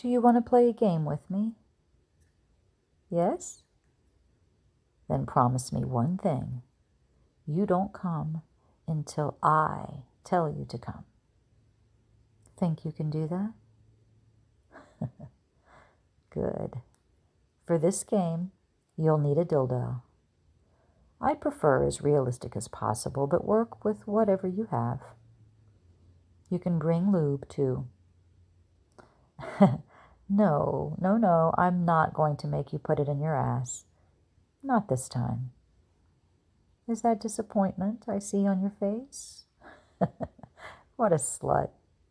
Do you want to play a game with me? Yes? Then promise me one thing. You don't come until I tell you to come. Think you can do that? Good. For this game, you'll need a dildo. I prefer as realistic as possible, but work with whatever you have. You can bring lube, too. No, I'm not going to make you put it in your ass. Not this time. Is that disappointment I see on your face? What a slut.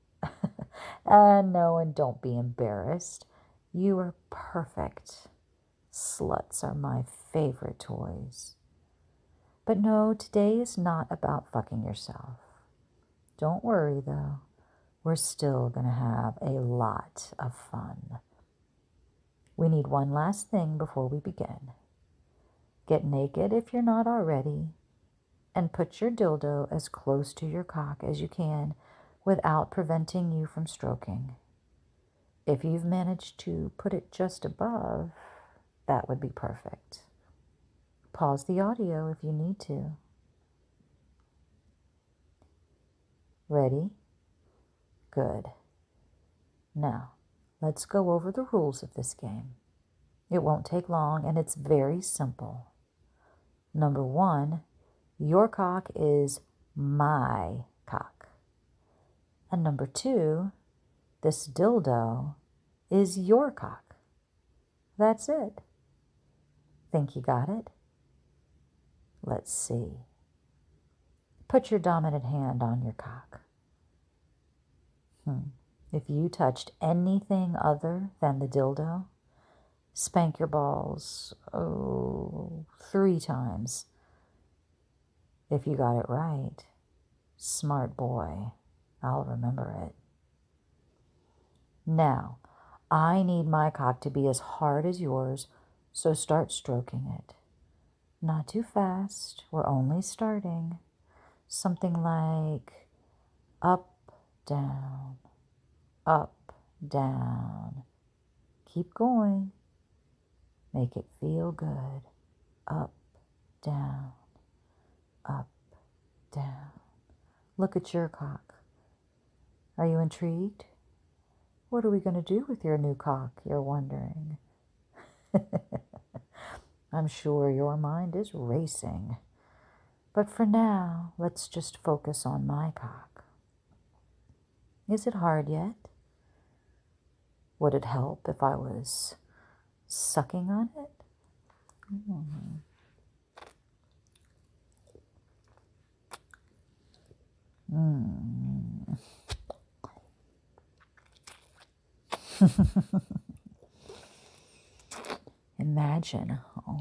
No, and don't be embarrassed. You are perfect. Sluts are my favorite toys. But no, today is not about fucking yourself. Don't worry, though. We're still going to have a lot of fun. We need one last thing before we begin. Get naked if you're not already, and put your dildo as close to your cock as you can without preventing you from stroking. If you've managed to put it just above, that would be perfect. Pause the audio if you need to. Ready? Good. Now, let's go over the rules of this game. It won't take long, and it's very simple. Number 1, your cock is my cock. And number 2, this dildo is your cock. That's it. Think you got it? Let's see. Put your dominant hand on your cock. If you touched anything other than the dildo, spank your balls 3 times. If you got it right, smart boy, I'll remember it. Now, I need my cock to be as hard as yours, so start stroking it. Not too fast, we're only starting. Something like up, down, up, down. Keep going. Make it feel good. Up, down, up, down. Look at your cock. Are you intrigued? What are we going to do with your new cock, you're wondering? I'm sure your mind is racing. But for now, let's just focus on my cock. Is it hard yet? Would it help if I was sucking on it? Imagine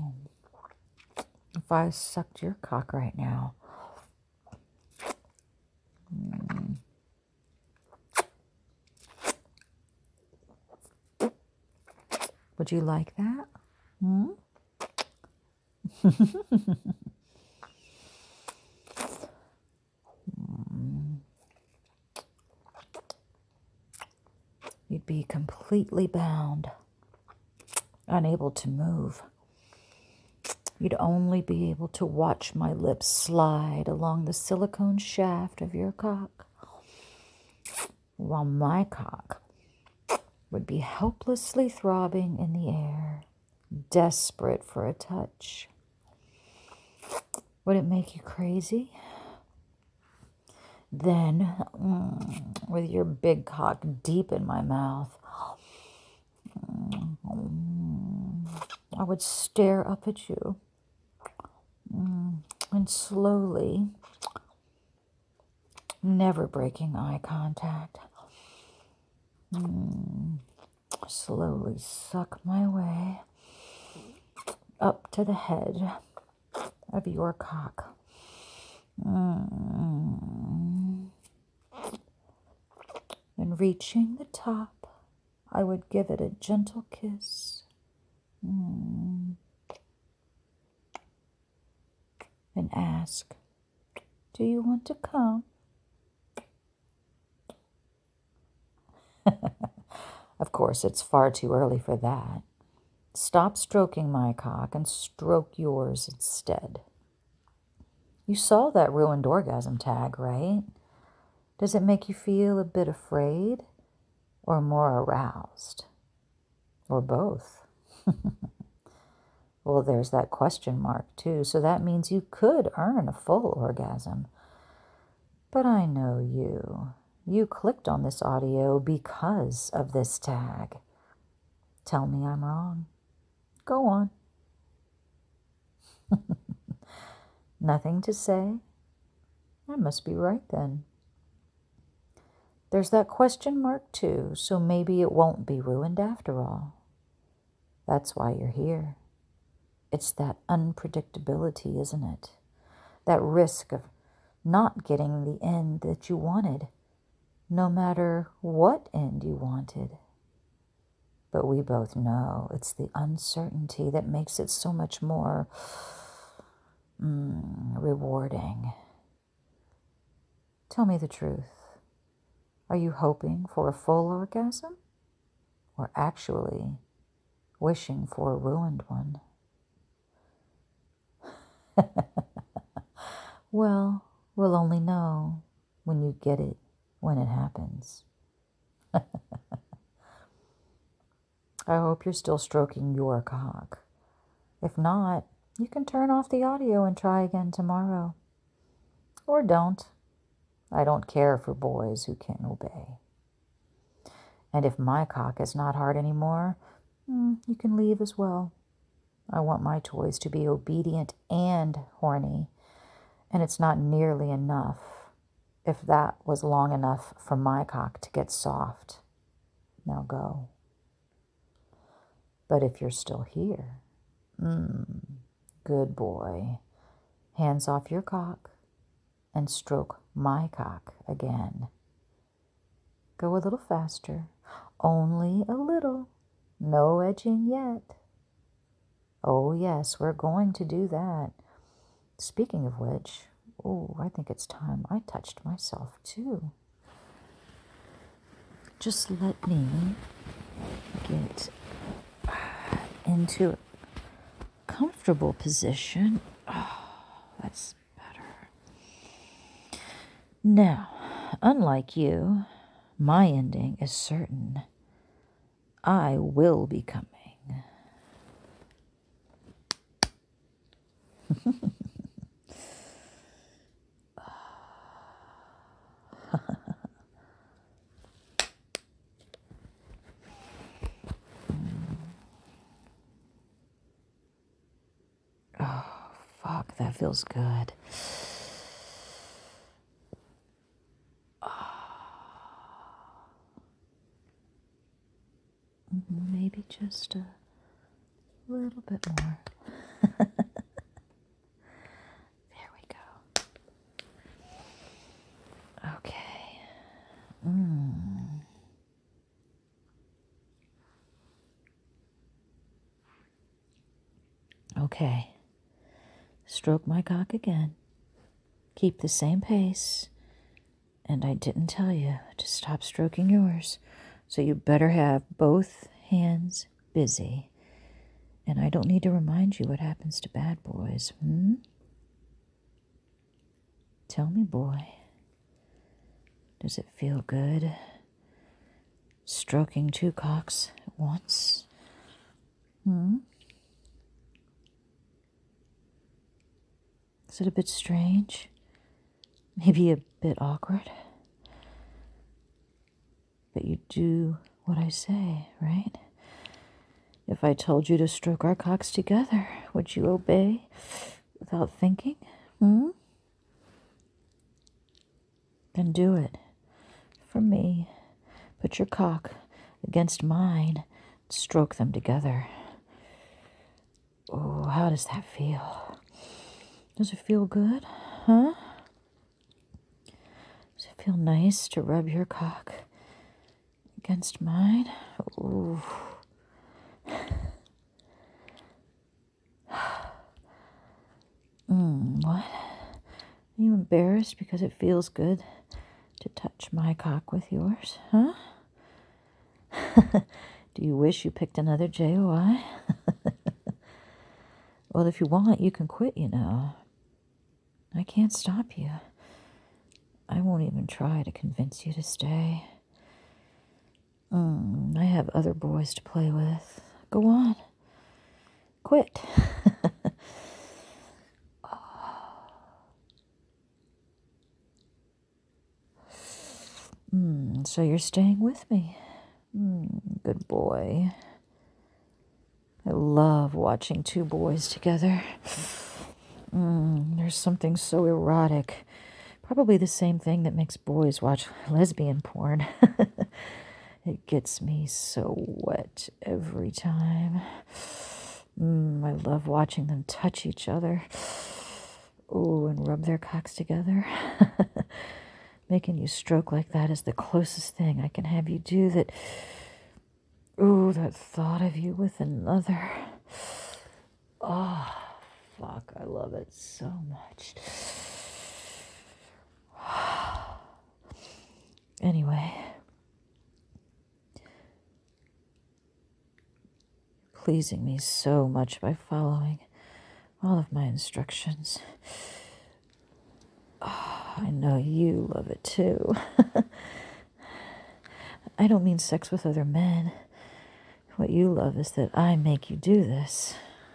if I sucked your cock right now. Would you like that? You'd be completely bound, unable to move. You'd only be able to watch my lips slide along the silicone shaft of your cock, while my cock would be helplessly throbbing in the air, desperate for a touch. Would it make you crazy? Then, with your big cock deep in my mouth, I would stare up at you and slowly, never breaking eye contact, slowly suck my way up to the head of your cock. And reaching the top, I would give it a gentle kiss. And ask, do you want to come? Of course, it's far too early for that. Stop stroking my cock and stroke yours instead. You saw that ruined orgasm tag, right? Does it make you feel a bit afraid or more aroused? Or both? Well, there's that question mark too, so that means you could earn a full orgasm. But I know you. You clicked on this audio because of this tag. Tell me I'm wrong. Go on. Nothing to say? I must be right then. There's that question mark too, so maybe it won't be ruined after all. That's why you're here. It's that unpredictability, isn't it? That risk of not getting the end that you wanted, no matter what end you wanted. But we both know it's the uncertainty that makes it so much more rewarding. Tell me the truth. Are you hoping for a full orgasm? Or actually wishing for a ruined one? Well, we'll only know when you get it, when it happens. I hope you're still stroking your cock. If not, you can turn off the audio and try again tomorrow. Or don't. I don't care for boys who can't obey. And if my cock is not hard anymore, you can leave as well. I want my toys to be obedient and horny, and it's not nearly enough if that was long enough for my cock to get soft. Now go. But if you're still here, good boy. Hands off your cock and stroke my cock again. Go a little faster. Only a little. No edging yet. Oh yes, we're going to do that. Speaking of which, I think it's time I touched myself too. Just let me get into a comfortable position. Oh, that's better. Now, unlike you, my ending is certain. I will be coming. Oh, fuck, that feels good. Maybe just a little bit more. There we go. Okay. Okay. Stroke my cock again. Keep the same pace. And I didn't tell you to stop stroking yours, so you better have both hands busy. And I don't need to remind you what happens to bad boys, Tell me, boy, does it feel good stroking two cocks at once? Is it a bit strange? Maybe a bit awkward? But you do what I say, right? If I told you to stroke our cocks together, would you obey without thinking? Then do it. For me. Put your cock against mine. Stroke them together. Oh, how does that feel? Does it feel good? Huh? Does it feel nice to rub your cock against mine? Ooh. What? Are you embarrassed because it feels good to touch my cock with yours, huh? Do you wish you picked another JOI? Well, if you want, you can quit, you know. I can't stop you. I won't even try to convince you to stay. I have other boys to play with. Go on. Quit. So you're staying with me. Good boy. I love watching two boys together. There's something so erotic. Probably the same thing that makes boys watch lesbian porn. It gets me so wet every time. I love watching them touch each other. Oh, and rub their cocks together. Making you stroke like that is the closest thing I can have you do that. Ooh, that thought of you with another. Oh, fuck, I love it so much. Anyway, pleasing me so much by following all of my instructions. Oh, I know you love it too. I don't mean sex with other men. What you love is that I make you do this.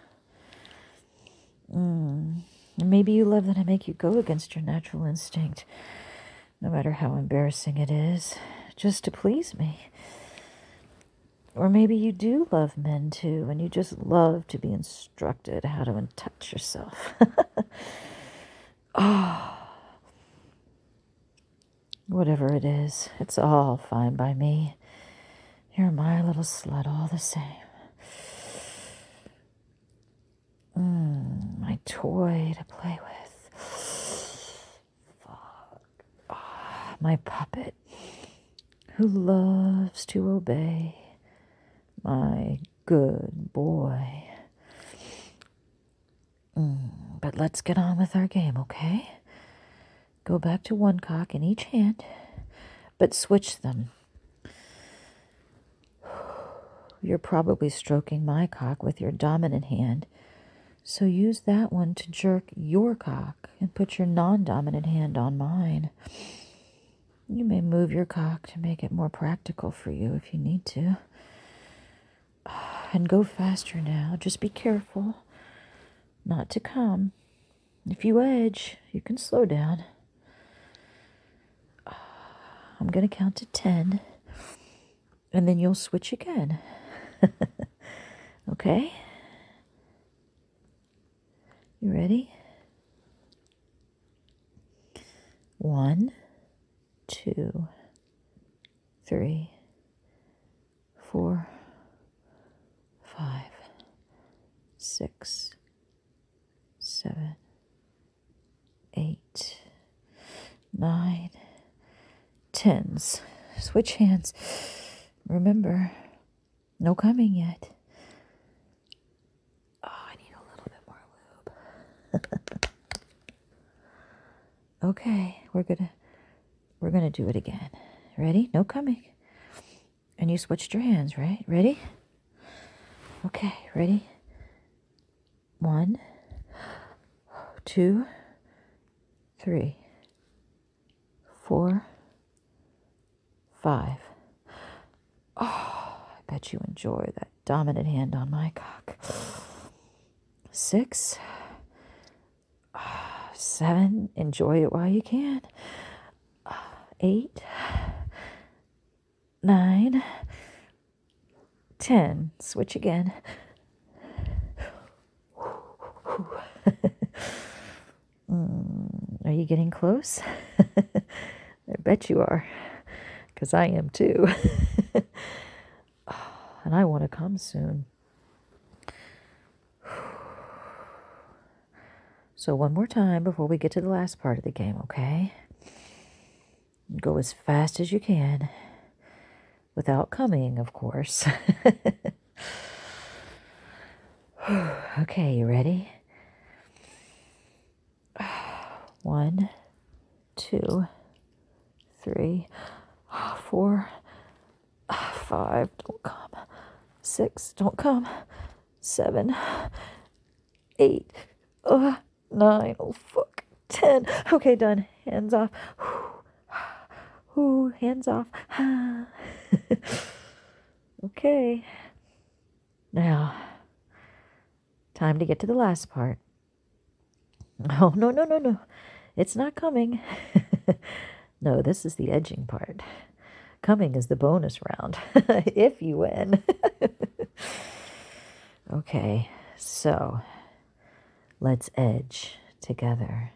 And maybe you love that I make you go against your natural instinct, no matter how embarrassing it is, just to please me. Or maybe you do love men too, and you just love to be instructed how to touch yourself. Whatever it is, it's all fine by me. You're my little slut all the same. My toy to play with. Fuck. My puppet who loves to obey. My good boy. But let's get on with our game, okay? Go back to one cock in each hand, but switch them. You're probably stroking my cock with your dominant hand, so use that one to jerk your cock and put your non-dominant hand on mine. You may move your cock to make it more practical for you if you need to. And go faster now. Just be careful not to come. If you edge, you can slow down. I'm going to count to 10, and then you'll switch again. Okay? You ready? 1, 2, 3, 4, 5, 6, 7, 8, 9, 10. Switch hands. Remember, no coming yet. Oh, I need a little bit more lube. Okay, we're gonna do it again. Ready? No coming. And you switched your hands, right? Ready? Okay, ready? 1, 2, 3, 4, 5. Oh, I bet you enjoy that dominant hand on my cock. 6, 7, enjoy it while you can. 8, 9, 10. Switch again. Are you getting close? I bet you are, because I am too. And I want to come soon. So one more time before we get to the last part of the game, okay? Go as fast as you can. Without coming, of course. Okay, you ready? 1, 2, 3, 4, 5. 5, don't come. 6, don't come. 7, 8, 9, oh fuck. 10. Okay, done. Hands off. Ooh, hands off. Okay. Now, time to get to the last part. Oh, no, no, no, no. It's not coming. No, this is the edging part. Coming is the bonus round, if you win. Okay, so let's edge together.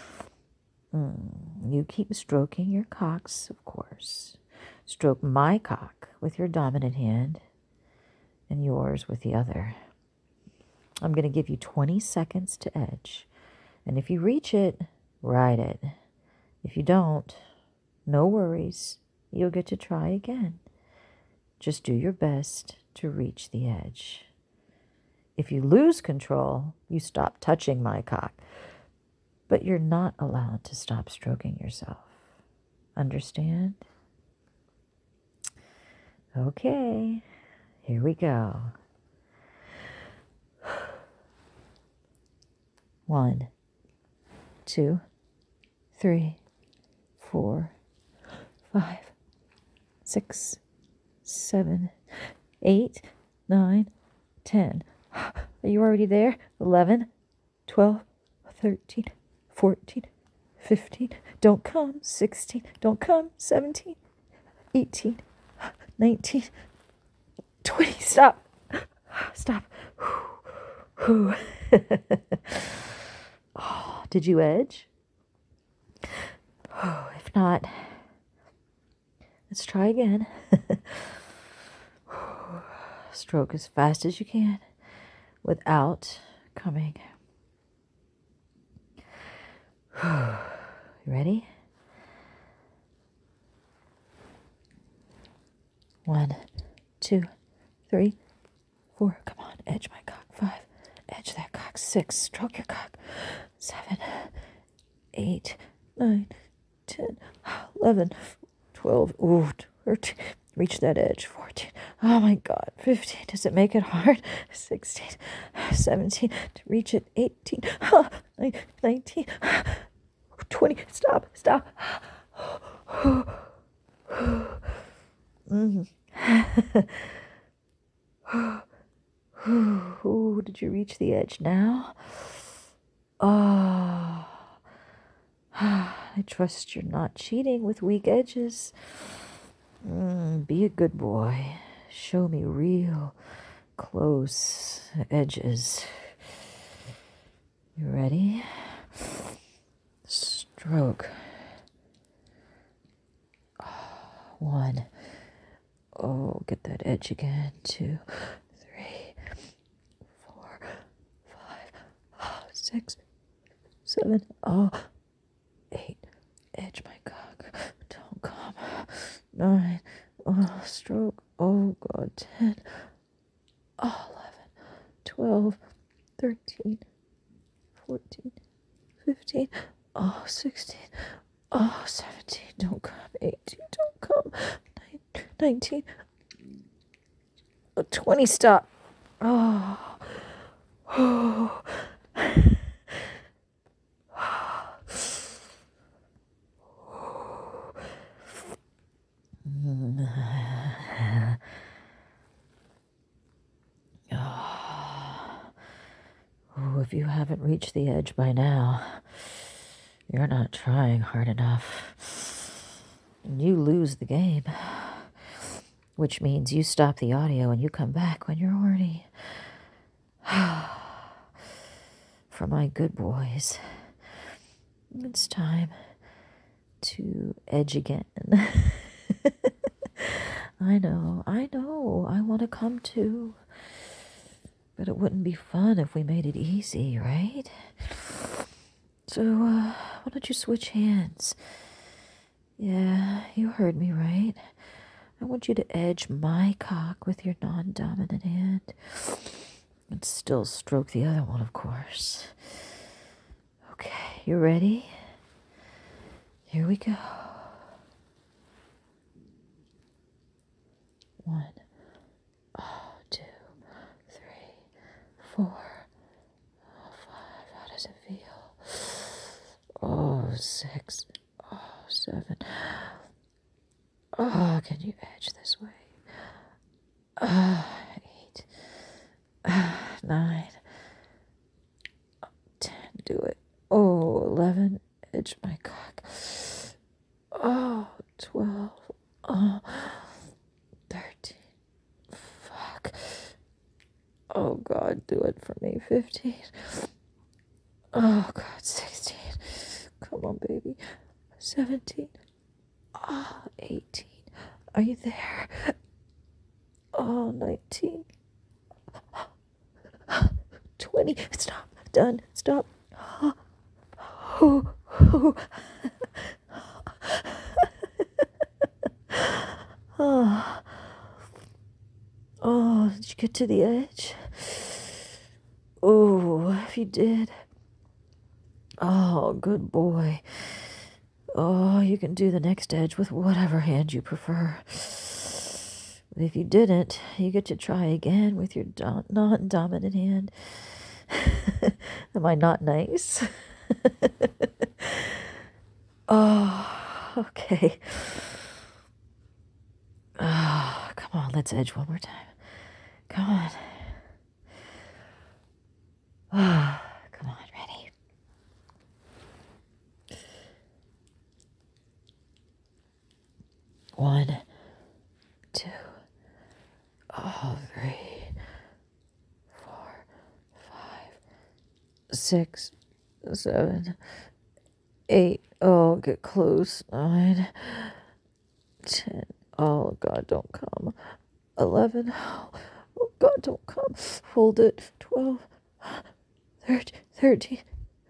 You keep stroking your cocks, of course. Stroke my cock with your dominant hand and yours with the other. I'm going to give you 20 seconds to edge. And if you reach it, ride it. If you don't, no worries. You'll get to try again. Just do your best to reach the edge. If you lose control, you stop touching my cock. But you're not allowed to stop stroking yourself. Understand? Okay, here we go. 1, 2, 3, 4, 5, 6, 7, 8, 9, 10. Are you already there? 11, 12, 13, 14, 15. Don't come. 16. Don't come. 17, 18, 19, 20. Stop. Stop. Oh, did you edge? Oh, if not, let's try again. Stroke as fast as you can without coming. You ready? 1, 2, 3, 4. Come on, edge my cock. 5, edge that cock. 6, stroke your cock. 7, 8, 9, 10, 11, 12. Ooh, 13. Reach that edge. 14. Oh my God. 15. Does it make it hard? 16, 17. To reach it. 18, 19, 20. Stop. Stop. Ooh, did you reach the edge now? Oh, I trust you're not cheating with weak edges. Be a good boy. Show me real close edges. You ready? Stroke. 1. Oh, get that edge again. 2, 3, 4, 5, 6, 7, 8. Edge my cock. Don't come. 9. Oh, stroke. Oh, God. 10. 11. 12. 13. 14. 15. 16. 17. Don't come. 18. Don't come. 19. 20. Stop. Oh. If you haven't reached the edge by now, you're not trying hard enough. You lose the game, which means you stop the audio and you come back when you're horny. For my good boys, it's time to edge again. I know, I want to come too. But it wouldn't be fun if we made it easy, right? So, why don't you switch hands? Yeah, you heard me right. I want you to edge my cock with your non-dominant hand. And still stroke the other one, of course. Okay, you ready? Here we go. 1, Oh, can you edge this way? 8, 9, 10, do it. Oh, 11, edge my cock. Oh, 12, oh, 13, fuck. Oh, God, do it for me. 15, oh, God, 16, come on, baby. 17, oh, 18, are you there? Oh, 19, 20, stop, done, stop. Oh, oh. Oh, oh, did you get to the edge? Oh, if you did. Oh, good boy. Oh, you can do the next edge with whatever hand you prefer. But if you didn't, you get to try again with your non-dominant hand. Am I not nice? Oh, okay. Oh, come on, let's edge one more time. Come on. Oh, come on, ready? One, 2, 3, 4, 5, 6, 7, 8. Oh, get close. 9, 10. Oh, God, don't come. 11. Oh, God, don't come. Hold it. 12, 13,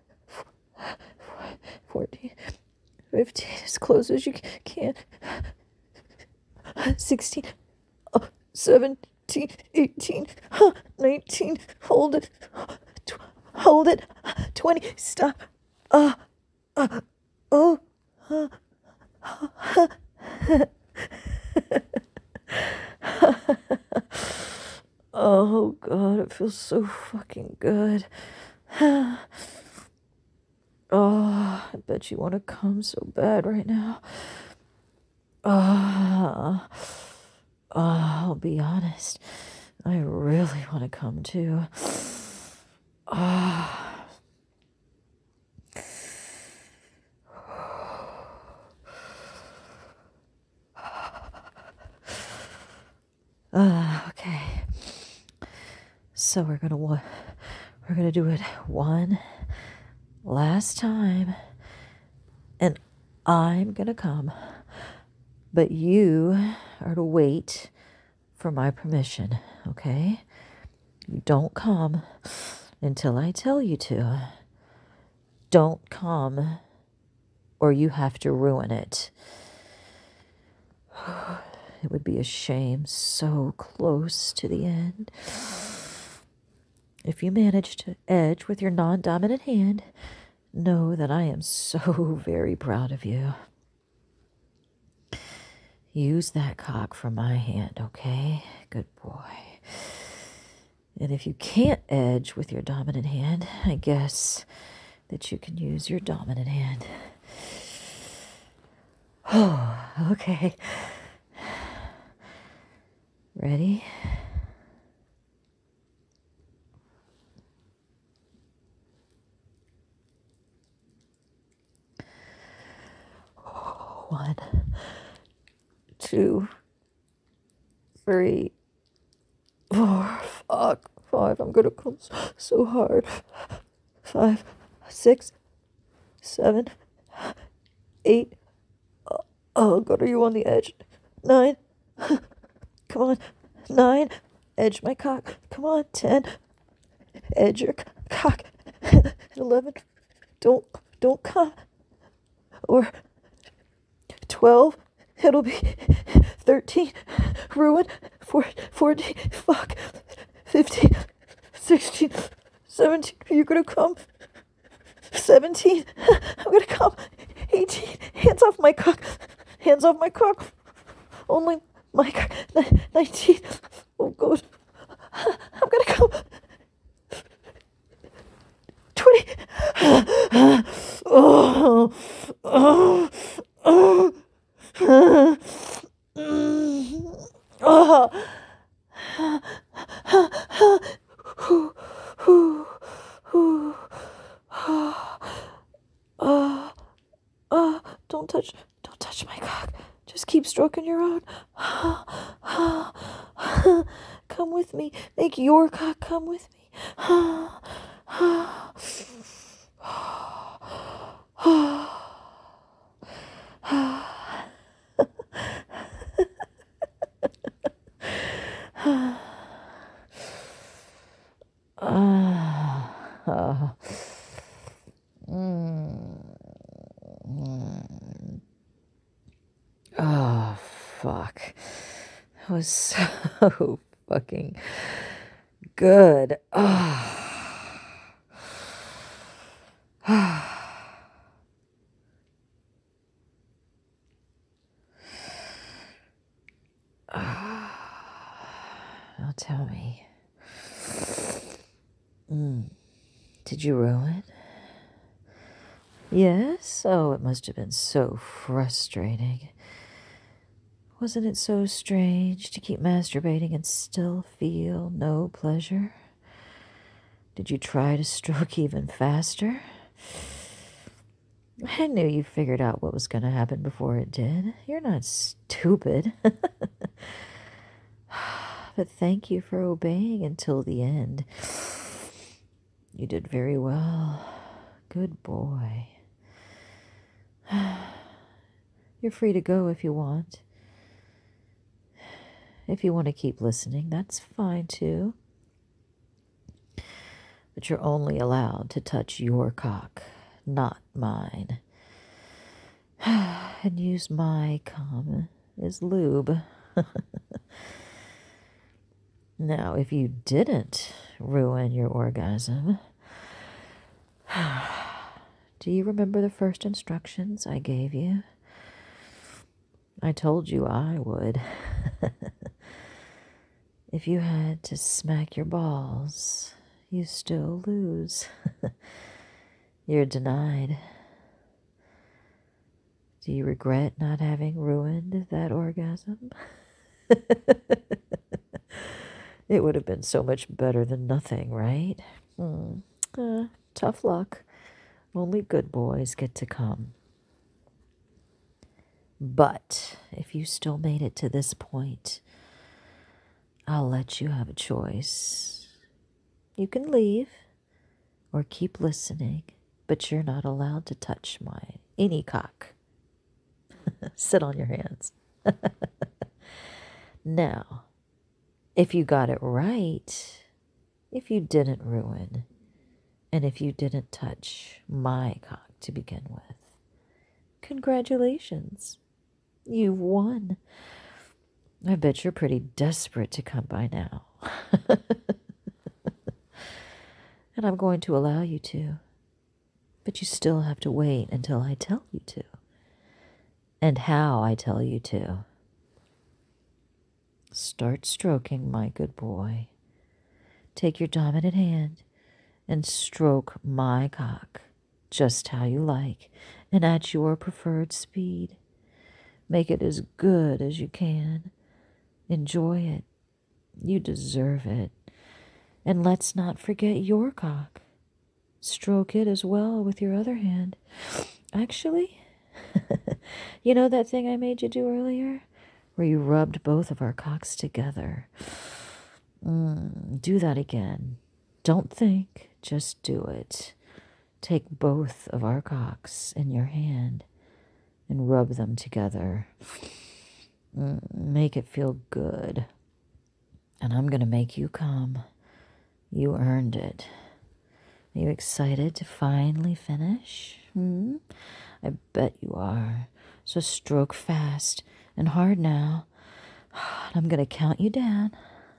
14, 15. As close as you can. 16, 17, 18, 19. Hold it. Hold it. 20. Stop. Oh. Oh, God, it feels so fucking good. Oh, I bet you want to come so bad right now. I'll be honest. I really want to come too. Okay. So we're gonna do it one last time, and I'm gonna come, but you are to wait for my permission, okay? You don't come until I tell you to. Don't come, or you have to ruin it. It would be a shame, so close to the end. If you manage to edge with your non-dominant hand, know that I am so very proud of you. Use that cock from my hand, okay? Good boy. And if you can't edge with your dominant hand, I guess that you can use your dominant hand. Oh, okay. Ready? One, 2, 3, 4. Fuck. 5. I'm gonna come so hard. 5, 6, 7, 8. Oh, God, are you on the edge? 9. Come on. 9. Edge my cock. Come on. 10. Edge your cock. 11. Don't come. Or 12. It'll be 13. Ruin. 14. Fuck. 15. 16. 17. Are you gonna come? 17. I'm gonna come. 18. Hands off my cock. Hands off my cock. Only my cock. 19. Oh, God. I'm gonna come. 20. Oh. Oh. Don't touch my cock. Just keep stroking your own. Come with me. Make your cock come with me. Oh, fuck. That was so fucking good. Now tell me. Did you ruin? Yes? Oh, it must have been so frustrating. Wasn't it so strange to keep masturbating and still feel no pleasure? Did you try to stroke even faster? I knew you figured out what was going to happen before it did. You're not stupid. But thank you for obeying until the end. You did very well. Good boy. You're free to go if you want. If you want to keep listening, that's fine too. But you're only allowed to touch your cock, not mine. And use my cum as lube. Now, if you didn't ruin your orgasm, do you remember the first instructions I gave you? I told you I would. If you had to smack your balls, you still lose. You're denied. Do you regret not having ruined that orgasm? It would have been so much better than nothing, right? Tough luck. Only good boys get to come. But if you still made it to this point, I'll let you have a choice. You can leave or keep listening, but you're not allowed to touch any cock. Sit on your hands. Now, if you got it right, if you didn't ruin, and if you didn't touch my cock to begin with, congratulations. You've won. I bet you're pretty desperate to come by now. And I'm going to allow you to. But you still have to wait until I tell you to. And how I tell you to. Start stroking, my good boy. Take your dominant hand and stroke my cock just how you like and at your preferred speed. Make it as good as you can. Enjoy it. You deserve it. And let's not forget your cock. Stroke it as well with your other hand. Actually, you know that thing I made you do earlier? Where you rubbed both of our cocks together. Do that again. Don't think, just do it. Take both of our cocks in your hand and rub them together. Make it feel good. And I'm going to make you come. You earned it. Are you excited to finally finish? I bet you are. So stroke fast and hard now. I'm going to count you down.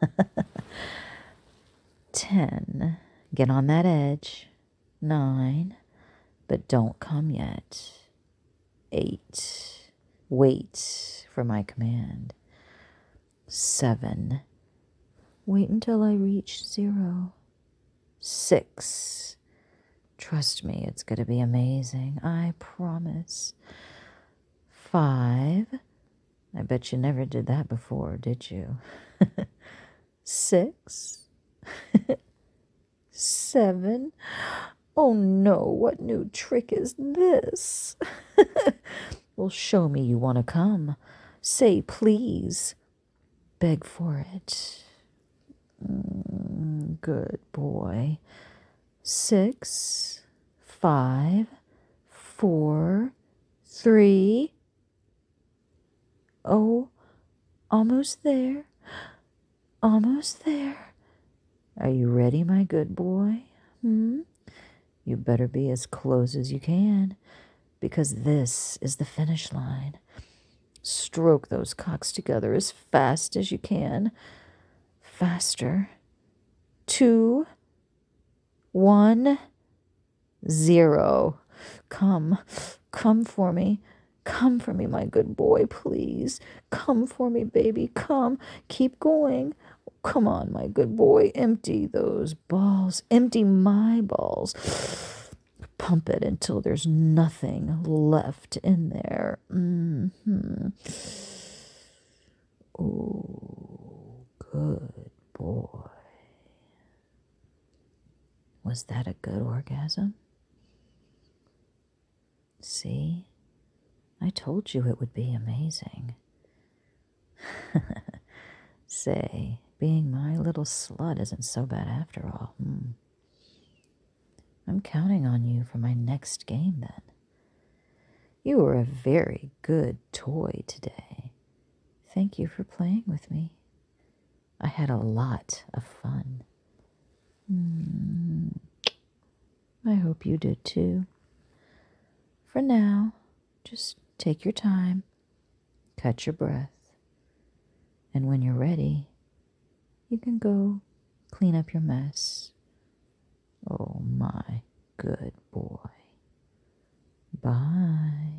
10. Get on that edge. 9. But don't come yet. 8. Wait for my command. 7. Wait until I reach 0. 6. Trust me, it's going to be amazing. I promise. 5. I bet you never did that before, did you? 6, 7. Oh no, what new trick is this? Well, show me you want to come. Say please. Beg for it. Good boy. 6, 5, 4, 3. Oh, almost there. Almost there. Are you ready, my good boy? You better be as close as you can, because this is the finish line. Stroke those cocks together as fast as you can. Faster. 2, 1, 0. Come for me. Come for me, my good boy, please. Come for me, baby. Come. Keep going. Come on, my good boy. Empty those balls. Empty my balls. Pump it until there's nothing left in there. Oh, good boy. Was that a good orgasm? See? I told you it would be amazing. Say, being my little slut isn't so bad after all. I'm counting on you for my next game then. You were a very good toy today. Thank you for playing with me. I had a lot of fun. I hope you did too. For now, just take your time, catch your breath, and when you're ready, you can go clean up your mess. Oh, my good boy. Bye.